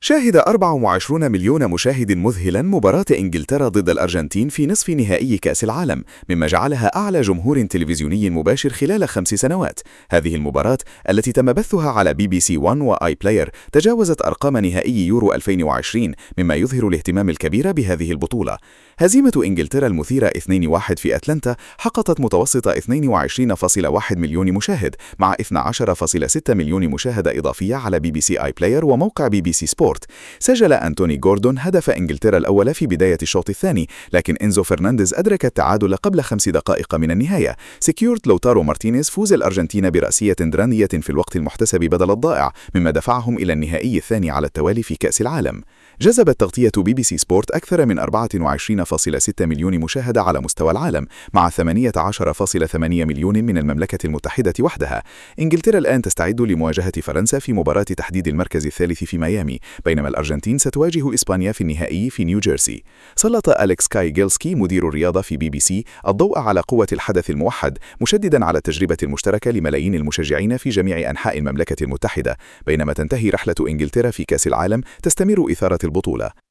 شاهد 24 مليون مشاهد مذهلا مباراة إنجلترا ضد الأرجنتين في نصف نهائي كأس العالم، مما جعلها أعلى جمهور تلفزيوني مباشر خلال 5 سنوات. هذه المباراة التي تم بثها على BBC 1 وآي بلاير تجاوزت أرقام نهائي يورو 2020، مما يظهر الاهتمام الكبير بهذه البطولة. هزيمة إنجلترا المثيرة 2-1 في أتلانتا حققت متوسط 22.1 مليون مشاهد، مع 12.6 مليون مشاهدة إضافية على BBC آي بلاير وموقع BBC سبورت. سجل أنتوني غوردون هدف إنجلترا الأول في بداية الشوط الثاني، لكن إنزو فرنانديز أدرك التعادل قبل 5 دقائق من النهاية. سكيورت لوتارو مارتينيز فوز الأرجنتين برأسية درامية في الوقت المحتسب بدل الضائع، مما دفعهم إلى النهائي الثاني على التوالي في كأس العالم. جذبت تغطية BBC سبورت أكثر من 24.6 مليون مشاهدة على مستوى العالم، مع 18.8 مليون من المملكة المتحدة وحدها. إنجلترا الآن تستعد لمواجهة فرنسا في مباراة تحديد المركز الثالث في ميامي، بينما الأرجنتين ستواجه إسبانيا في النهائي في نيوجيرسي. سلط أليكس كاي جيلسكي مدير الرياضة في BBC الضوء على قوة الحدث الموحد، مشددا على التجربة المشتركة لملايين المشجعين في جميع أنحاء المملكة المتحدة. بينما تنتهي رحلة إنجلترا في كأس العالم، تستمر إثارة البطولة.